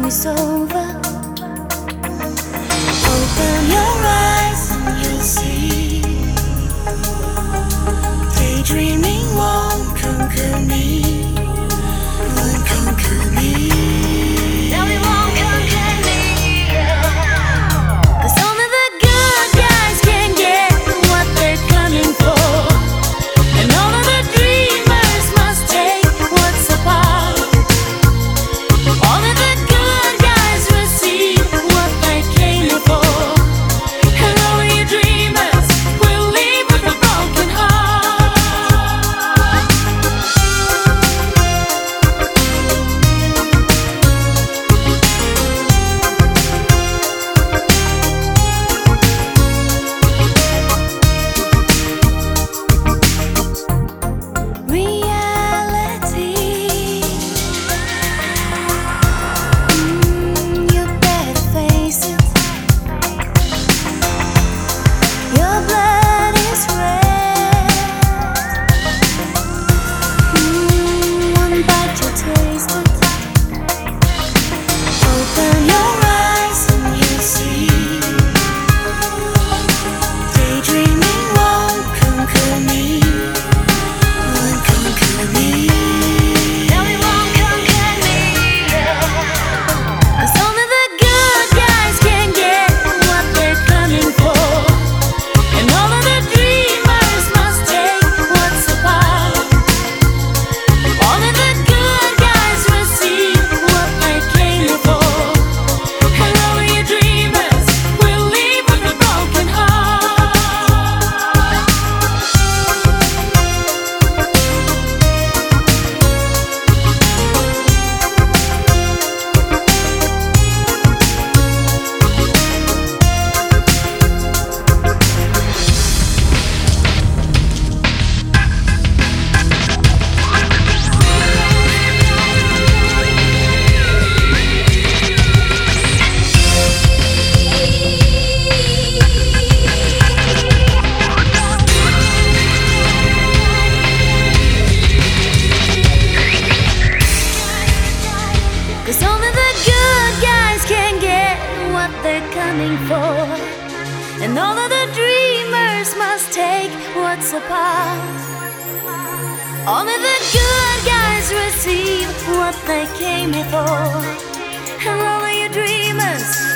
is over. Open your eyes and you'll see. Daydreaming won't conquer me. Won't conquer me. No, it won't conquer me. 'Cause only the good guys can get what they're coming for. And all of the dreamers must take what's apart. Only the good guys receive what they came for. And all you dreamers will leave with a broken heart. Reality. You better face it. Your blood is red. One bite you taste it. Open your eyes and you'll see. Daydreaming won't conquer me. Won't conquer me. No, it won't conquer me. 'Cause only the good guys can get what they're coming for. And all of the dreamers must take what's apart. Only the good guys receive what they came for. And all of you dreamers will leave with a broken heart. Cause only the good guys can get what they're coming for. And all of the dreamers must take what's apart. Only the good guys receive what they came here for. And all of you dreamers